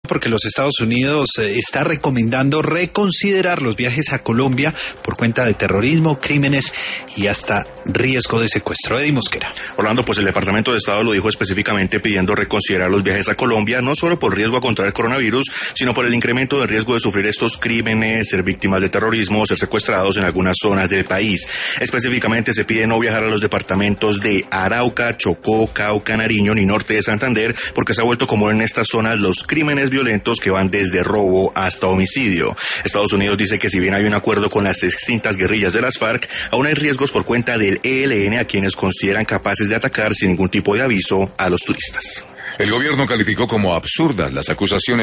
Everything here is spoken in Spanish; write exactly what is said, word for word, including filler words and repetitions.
porque los Estados Unidos eh, está recomendando reconsiderar los viajes a Colombia por cuenta de terrorismo, crímenes y hasta riesgo de secuestro. Eddie Mosquera. Orlando, pues el Departamento de Estado lo dijo específicamente pidiendo reconsiderar los viajes a Colombia, no solo por riesgo a contraer coronavirus, sino por el incremento de riesgo de sufrir estos crímenes, ser víctimas de terrorismo o ser secuestrados en algunas zonas del país. Específicamente se pide no viajar a los departamentos de Arauca, Chocó, Cauca, Nariño ni norte de Santander, porque se ha vuelto común en estas zonas los crímenes violentos que van desde robo hasta homicidio. Estados Unidos dice que si bien hay un acuerdo con las extintas guerrillas de las FARC, aún hay riesgos por cuenta del E L N a quienes consideran capaces de atacar sin ningún tipo de aviso a los turistas. El gobierno calificó como absurdas las acusaciones